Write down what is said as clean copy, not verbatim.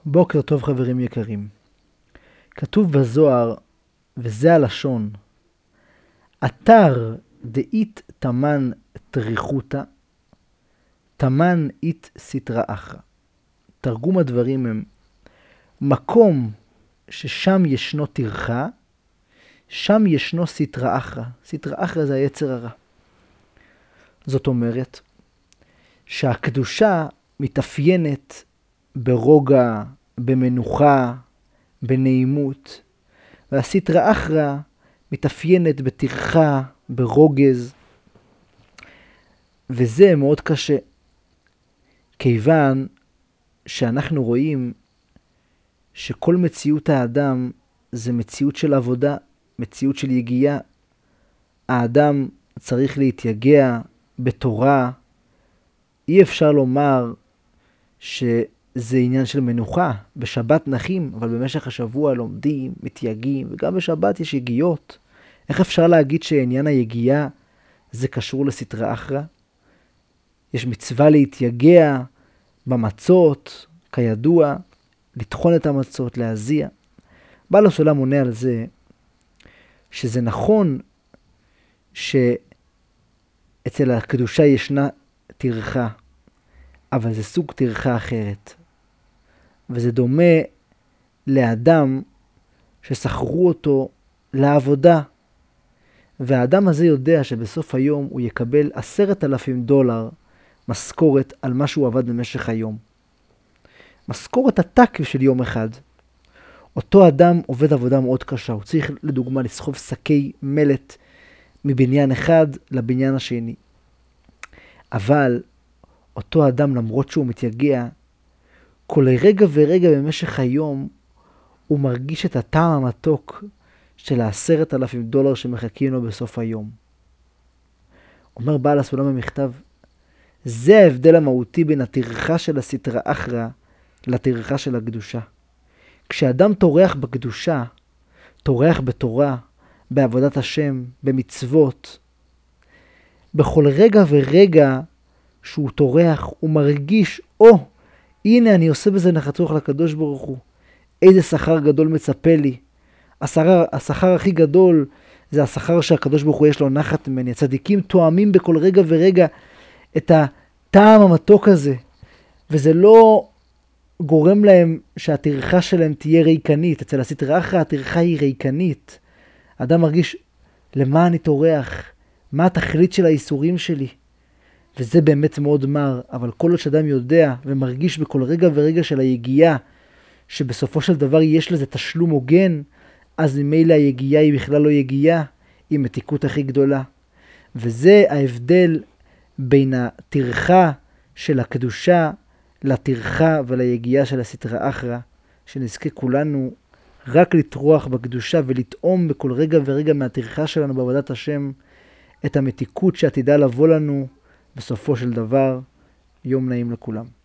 בוקר טוב חברים יקרים. כתוב בזוהר, וזה הלשון, אתר דאית תמן טריחותא, תמן אית סטרא אחרא. תרגום הדברים הם, מקום ששם ישנו טרחה, שם ישנו סטרא אחרא. סטרא אחרא זה היצר הרע. זאת אומרת, שהקדושה מתאפיינת ברוגע, במנוחה, בנעימות, והסטרא אחרא מתאפיינת בטרחה, ברוגז, וזה מאוד קשה, כיוון שאנחנו רואים שכל מציאות האדם זה מציאות של עבודה, מציאות של יגיעה. האדם צריך להתייגע בתורה. אי אפשר לומר שזה עניין של מנוחה. בשבת נחים, אבל במשך השבוע לומדים, מתייגעים, וגם בשבת יש יגיעות. איך אפשר להגיד שעניין היגיעה זה קשור לסטרא אחרא? יש מצווה להתייגע במצות, כידוע, לטחון את המצות, להזיע. בעל הסולם עונה על זה, שזה נכון שאצל הקדושה ישנה טרחה, אבל זה סוג טרחה אחרת. וזה דומה לאדם ששכרו אותו לעבודה, והאדם הזה יודע שבסוף היום הוא יקבל $10,000 משכורת על מה שהוא עבד במשך היום. משכורת עתק של יום אחד. אותו אדם עובד עבודה מאוד קשה. הוא צריך לדוגמה לסחוב שקי מלט מבניין אחד לבניין השני. אבל אותו אדם, למרות שהוא מתייגע, כל רגע ורגע במשך היום הוא מרגיש את הטעם המתוק של $10,000 שמחכים לו בסוף היום. אומר בעל הסולם במכתב, זה ההבדל המהותי בין הטרחה של הסטרא אחרא לטרחה של הקדושה. כשאדם טורח בקדושה, טורח בתורה, בעבודת השם, במצוות, בכל רגע ורגע שהוא טורח, הוא מרגיש, הנה אני עושה בזה נחת רוח לקדוש ברוך הוא. איזה שכר גדול מצפה לי. השכר הכי גדול זה השכר שהקדוש ברוך הוא יש לו נחת ממני. הצדיקים תואמים בכל רגע ורגע את הטעם המתוק הזה, וזה לא גורם להם שהטרחה שלהם תהיה ריקנית. אצל הסטרא אחרא הטרחה היא ריקנית. אדם מרגיש, למה אני טורח? מה התכלית של האיסורים שלי? וזה באמת מאוד מר, אבל כל עוד שאדם יודע ומרגיש בכל רגע ורגע של היגיעה, שבסופו של דבר יש לזה תשלום הוגן, אז ממילא היגיעה היא בכלל לא יגיעה, היא מתיקות הכי גדולה. וזה ההבדל בין הטרחה של הקדושה לטרחה וליגיעה של הסטרא אחרא, שנזכה כולנו רק לטרוח בקדושה ולטעום בכל רגע ורגע מהטרחה שלנו בעבודת השם את המתיקות שעתידה לבוא לנו בסופו של דבר. יום נעים לכולם.